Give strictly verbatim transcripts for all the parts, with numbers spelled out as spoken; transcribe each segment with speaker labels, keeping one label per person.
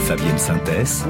Speaker 1: Fabienne Synthès.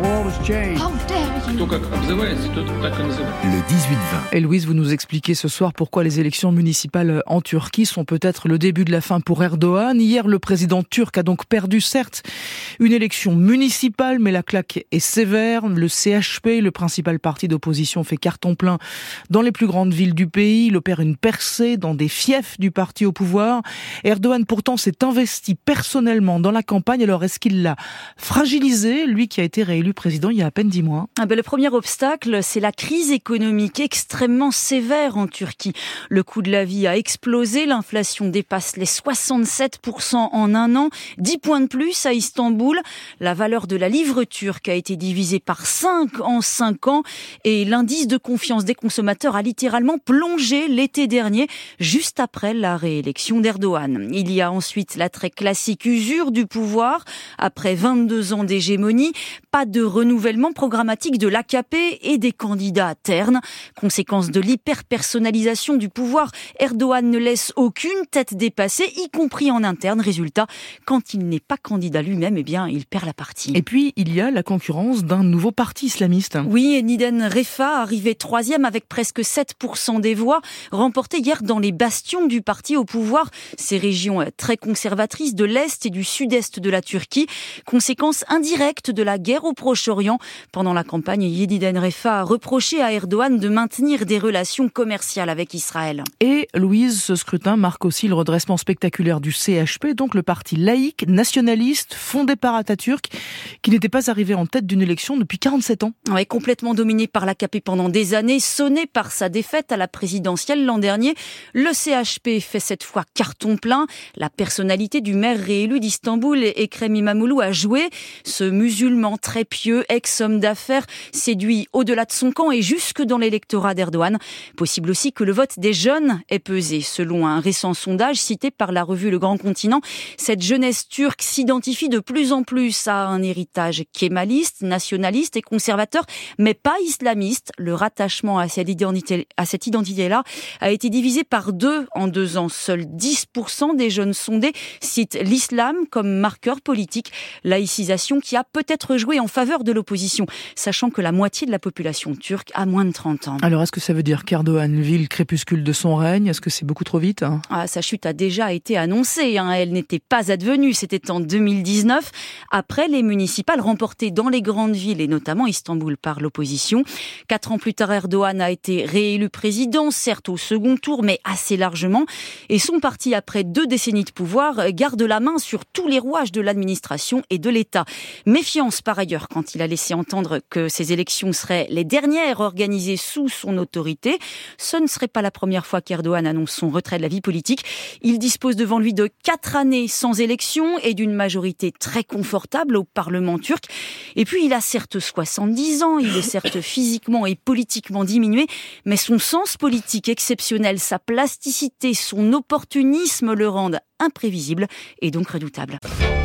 Speaker 1: Le dix-huit vingt.
Speaker 2: Et Louise, vous nous expliquez ce soir pourquoi les élections municipales en Turquie sont peut-être le début de la fin pour Erdogan. Hier, le président turc a donc perdu, certes, une élection municipale, mais la claque est sévère. Le C H P, le principal parti d'opposition, fait carton plein dans les plus grandes villes du pays. Il opère une percée dans des fiefs du parti au pouvoir. Erdogan, pourtant, s'est investi personnellement dans la campagne. Alors, est-ce qu'il l'a fragilisé, lui qui a été réélu président il y a à peine dix mois?
Speaker 3: Ah ben, le premier obstacle, c'est la crise économique extrêmement sévère en Turquie. Le coût de la vie a explosé, l'inflation dépasse les soixante-sept pour cent en un an, dix points de plus à Istanbul. La valeur de la livre turque a été divisée par cinq en cinq ans et l'indice de confiance des consommateurs a littéralement plongé l'été dernier, juste après la réélection d'Erdogan. Il y a ensuite la très classique usure du pouvoir. Après vingt-deux ans d'hégémonie, pas de renouvellement programmatique de l'A K P et des candidats ternes. Conséquence de l'hyper-personnalisation du pouvoir, Erdogan ne laisse aucune tête dépassée, y compris en interne. Résultat, quand il n'est pas candidat lui-même, eh bien, il perd la partie.
Speaker 2: Et puis, il y a la concurrence d'un nouveau parti islamiste.
Speaker 3: Oui, Niden Refah, arrivé troisième avec presque sept pour cent des voix, remporté hier dans les bastions du parti au pouvoir, ces régions très conservatrices de l'Est et du Sud-Est de la Turquie. Conséquence indirecte de la guerre au Proche-Orient. Pendant la campagne, Niden Refah a reproché à Erdogan de maintenir des relations commerciales avec Israël.
Speaker 2: Et Louise, ce scrutin marque aussi le redressement spectaculaire du C H P, donc le parti laïque, nationaliste, fondé par Atatürk, qui n'était pas arrivé en tête d'une élection depuis quarante-sept ans.
Speaker 3: Ouais, complètement dominé par l'A K P pendant des années, sonné par sa défaite à la présidentielle l'an dernier. Le C H P fait cette fois carton plein. La personnalité du maire réélu d'Istanbul, Ekrem İmamoğlu, a joué. Ce musulman très pieux, ex-homme d'affaires, séduit au-delà de son camp et jusque dans l'électorat d'Erdogan. Possible aussi que le vote des jeunes ait pesé. Selon un récent sondage cité par la revue Le Grand Continent, cette jeunesse turque s'identifie de plus en plus à un héritage kémaliste, nationaliste et conservateur, mais pas islamiste. Le rattachement à cette identité, à cette identité-là a été divisé par deux en deux ans. Seuls dix pour cent des jeunes sondés citent l'islam comme marqueur politique, laïcisation qui a peut-être joué en faveur de l'opposition, sachant que la moitié de la population turque a moins de trente ans.
Speaker 2: Alors, est-ce que ça veut dire qu'Erdogan vit le crépuscule de son règne? Est-ce que c'est beaucoup trop vite hein
Speaker 3: ah, Sa chute a déjà été annoncée. Hein. Elle n'était pas advenue. C'était en deux mille dix-neuf, après les municipales remportées dans les grandes villes, et notamment Istanbul, par l'opposition. Quatre ans plus tard, Erdogan a été réélu président, certes au second tour, mais assez largement. Et son parti, après deux décennies de pouvoir, garde la main sur tous les rouages de l'administration et de l'État. Méfiance par ailleurs quand il a laissé entendre que ces élections seraient les dernières organisées sous son autorité. Ce ne serait pas la première fois qu'Erdogan annonce son retrait de la vie politique. Il dispose devant lui de quatre années sans élection et d'une majorité très confortable au Parlement turc. Et puis il a certes soixante-dix ans, il est certes physiquement et politiquement diminué, mais son sens politique exceptionnel, sa plasticité, son opportunisme le rendent imprévisible et donc redoutable.